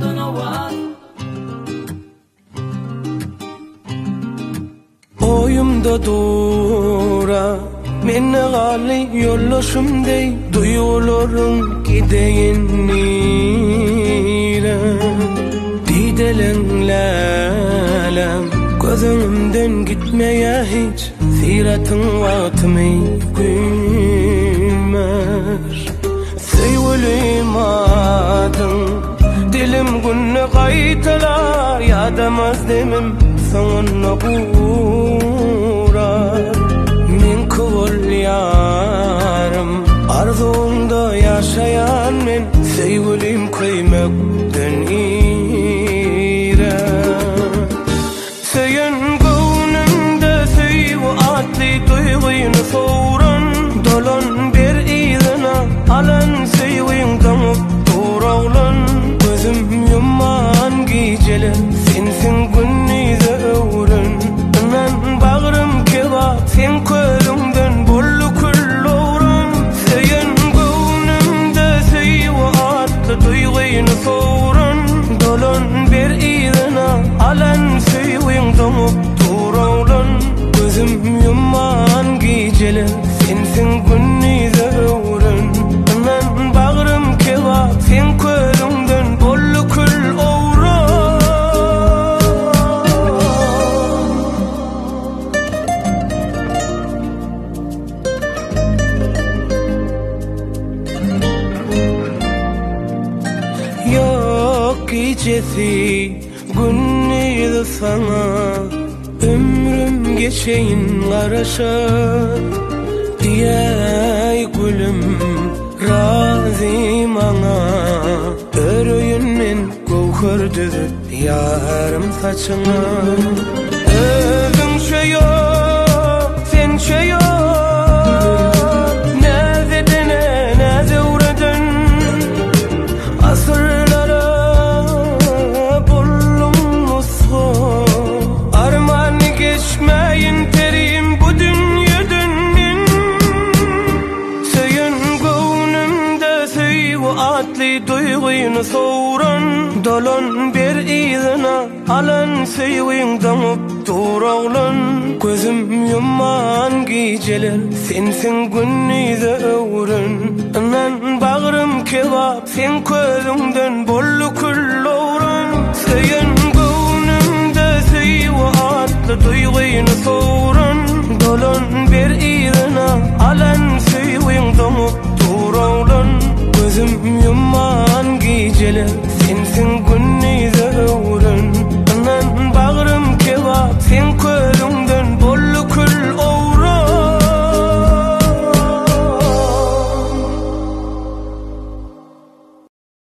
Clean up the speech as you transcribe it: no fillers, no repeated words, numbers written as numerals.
Oyumda dura menne gali yollaşımdey duygularım gideyin nire didelenlelem gözümden gitmeye hiç siratın vatmey gülmer sevgilim adın dilim günne kaytalar yadamaz demim sana uğrar min kul yarım arzunda yaşayan men sevgilim kıymaktan ire seyen gönlümde sevgi atli duyguyunu soğuran dolan bir izine alan sevgin damıp durağlan gözüm yuman geceler sensin günnize öğren ben bağrım kebap sen kölümden bollu kül oğran seyen gönlümde sevgi atlı duyguyunu soğuran dolan bir izine alan sevgin damıp durağlan gözüm yuman geceler sensin günnize öğren ben bağrım kebap sen kölümden bollu kül oğran yok gecesi günnize sana ömrüm geçeyin karaşa diyey gülüm razim ana örüyünmen gövher düzüp yarım saçına özün şey yok sen şey yok nezedene neze uğradın asırlara bullum musho armağanı geçmeyin terim bu dünyadan seyen gönlümde sevgi atli duyguyunu soğuran dolan bir izine alan sevgin damıp durağlan gözüm yuman geceler sensin günnize öğren ben bağrım kebap sen közünden bollu kül oğran seyen gönlümde sevgi atlı duyguyunu soğuran dolan bir izine alan sevgin damıp durağlan gözüm yuman geceler sensin